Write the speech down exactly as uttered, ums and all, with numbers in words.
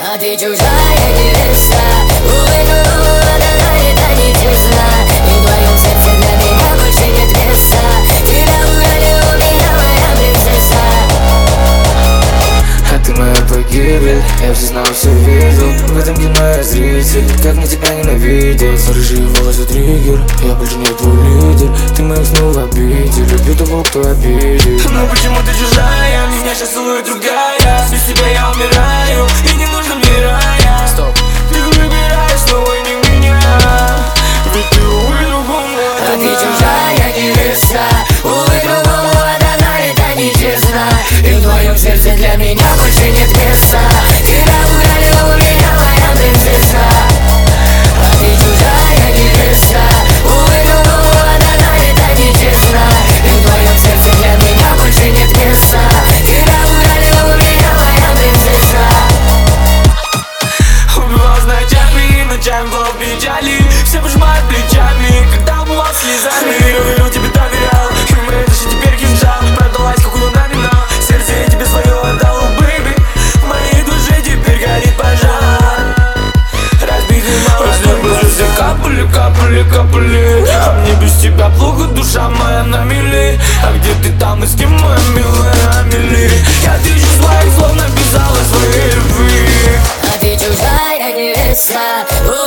А ты чужая невеста, увы, ну, она это нечестно. И в твоем сердце для меня больше нет места. Тебя украли у меня, моя принцесса. А ты моя погибель, я все знал, все видел. В этом кино я зритель, как мне тебя ненавидеть. Рыжие волосы триггер, я больше не твой лидер. Ты моих снов в обиде, люблю того, кто обидит. Но почему ты чужая, меня сейчас целует другая. Без тебя я умираю, и не нужно мне рая. Стоп. Ты выбираешь снова не меня, ведь ты, увы, другому А ты чужая невеста, увы, другому отдана, это нечестно. И в твоем сердце для меня больше нет места. Тебя украли у меня, моя принцесса. А ты чужая невеста, увы, другому отдана, это нечестно. И в твоем сердце для меня больше нет места. Тебя украли у меня, моя принцесса. убивал ночами, ночами был в печали. Все пожимают плечами, когда убывал слезами. Верю, верю, тебе доверял, и в моей душе теперь кинжал. Продалась, какую номинал, сердце я тебе свое отдал, бэйби. В моей душе теперь горит пожар. Разбитый молодой, все капали, капали, капали. А мне без тебя плохо, душа моя на мели. А где ты там и с кем, моя милая Амели? Я тысячу своих слов написала своей любви. А ты чужая невеста,